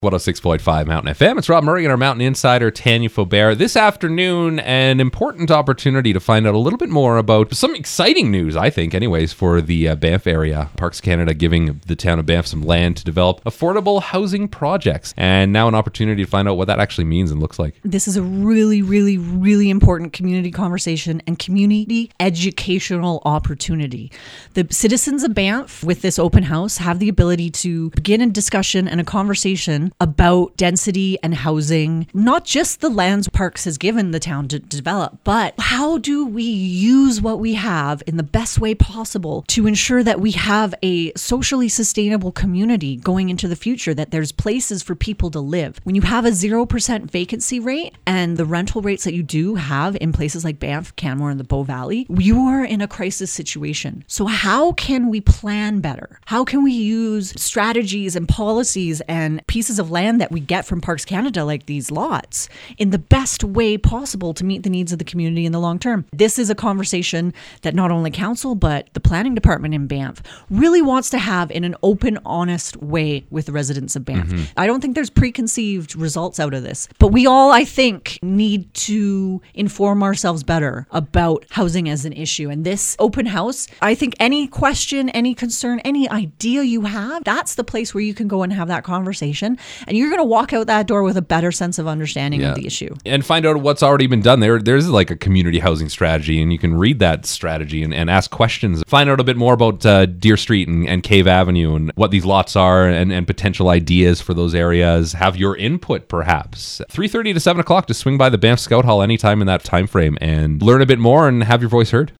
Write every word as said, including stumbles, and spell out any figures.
one oh six point five Mountain F M. It's Rob Murray and our Mountain Insider, Tanya Faubert. This afternoon, an important opportunity to find out a little bit more about some exciting news, I think, anyways, for the uh, Banff area. Parks Canada giving the town of Banff some land to develop affordable housing projects. And now an opportunity to find out what that actually means and looks like. This is a really, really, really important community conversation and community educational opportunity. The citizens of Banff, with this open house, have the ability to begin a discussion and a conversation about density and housing, not just the lands Parks has given the town to develop, but how do we use what we have in the best way possible to ensure that we have a socially sustainable community going into the future, that there's places for people to live. When you have a zero percent vacancy rate and the rental rates that you do have in places like Banff, Canmore, and the Bow Valley, you are in a crisis situation. So how can we plan better? How can we use strategies and policies and pieces of land that we get from Parks Canada, like these lots, in the best way possible to meet the needs of the community in the long term? This is a conversation that not only council, but the planning department in Banff really wants to have in an open, honest way with the residents of Banff. Mm-hmm. I don't think there's preconceived results out of this, but we all, I think, need to inform ourselves better about housing as an issue. And this open house, I think any question, any concern, any idea you have, that's the place where you can go and have that conversation. And you're going to walk out that door with a better sense of understanding yeah. of the issue. And find out what's already been done. There, There's like a community housing strategy, and you can read that strategy and, and ask questions. Find out a bit more about uh, Deer Street and, and Cave Avenue and what these lots are and, and potential ideas for those areas. Have your input, perhaps. three thirty to seven o'clock to swing by the Banff Scout Hall anytime in that time frame and learn a bit more and have your voice heard.